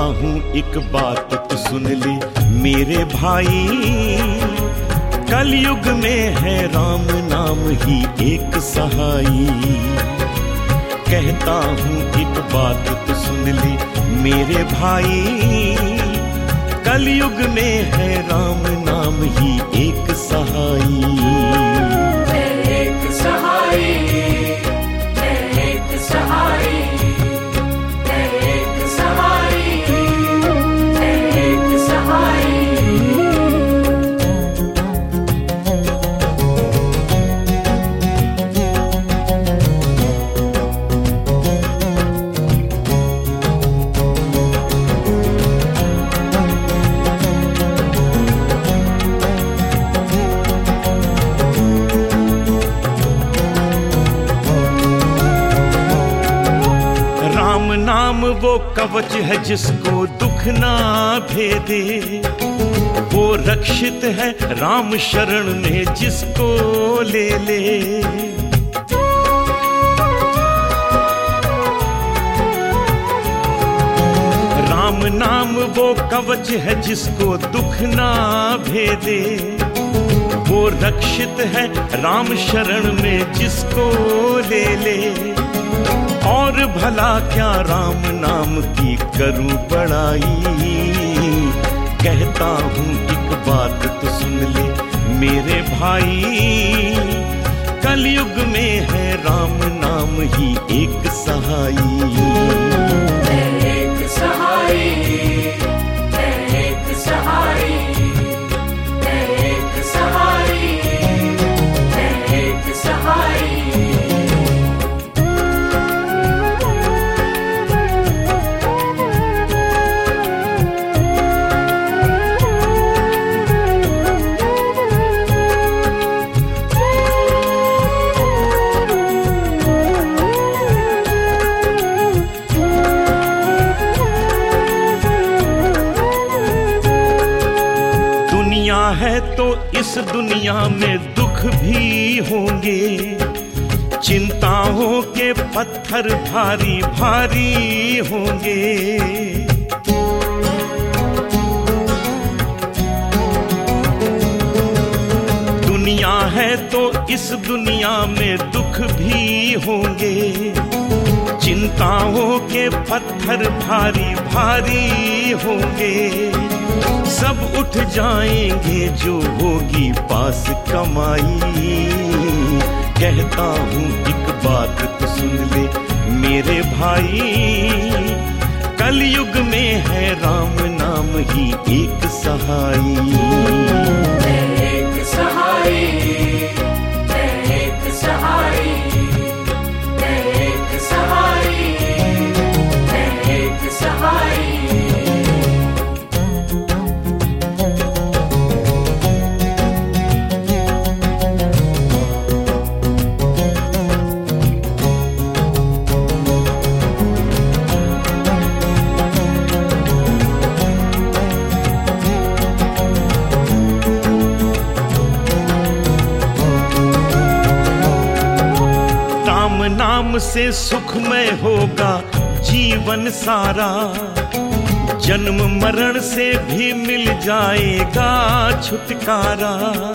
हूँ एक बात तो सुन ले मेरे भाई, कलयुग में है राम नाम ही एक सहाई। कहता हूँ एक बात तो सुन ले मेरे भाई, कलयुग में है राम नाम ही एक सहाई। एक सहाई, एक सहाई, एक सहाई, एक सहाई। राम नाम वो कवच है जिसको दुख ना भेदे, वो रक्षित है राम शरण में जिसको ले ले। राम नाम वो कवच है जिसको दुख ना भेदे, वो रक्षित है राम शरण में जिसको ले ले। और भला क्या राम नाम की करूं बड़ाई, कहता हूँ एक बात तो सुन ले मेरे भाई, कलयुग में है राम नाम ही एक सहाई। एक सहाई, एक सहाई, एक सहाई, एक सहाई। है तो इस दुनिया में दुख भी होंगे, चिंताओं के पत्थर भारी भारी होंगे। दुनिया है तो इस दुनिया में दुख भी होंगे, चिंताओं के पत्थर भारी भारी होंगे। सब उठ जाएंगे जो होगी पास कमाई, कहता हूँ एक बात तो सुन ले मेरे भाई, कलयुग में है राम नाम ही एक सहाई। एक सहाई, एक सहाई, एक सहाई, एक सहाई। नाम से सुखमय होगा जीवन सारा, जन्म मरण से भी मिल जाएगा छुटकारा।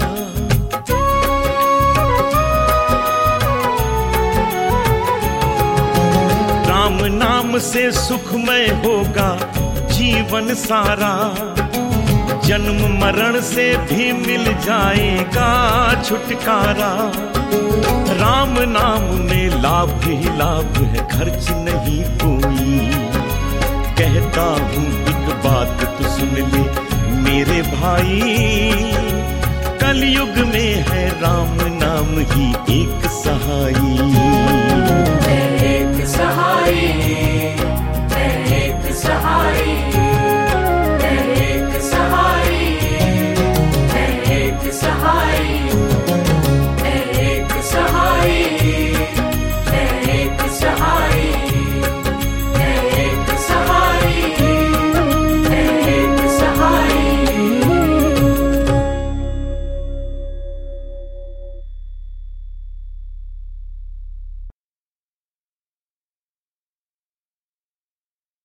राम नाम से सुखमय होगा जीवन सारा, जन्म मरण से भी मिल जाएगा छुटकारा। राम नाम में लाभ ही लाभ है, खर्च नहीं कोई, कहता हूँ एक बात तो सुन ले मेरे भाई, कलयुग में है राम नाम ही एक सहाई। एक सहाई।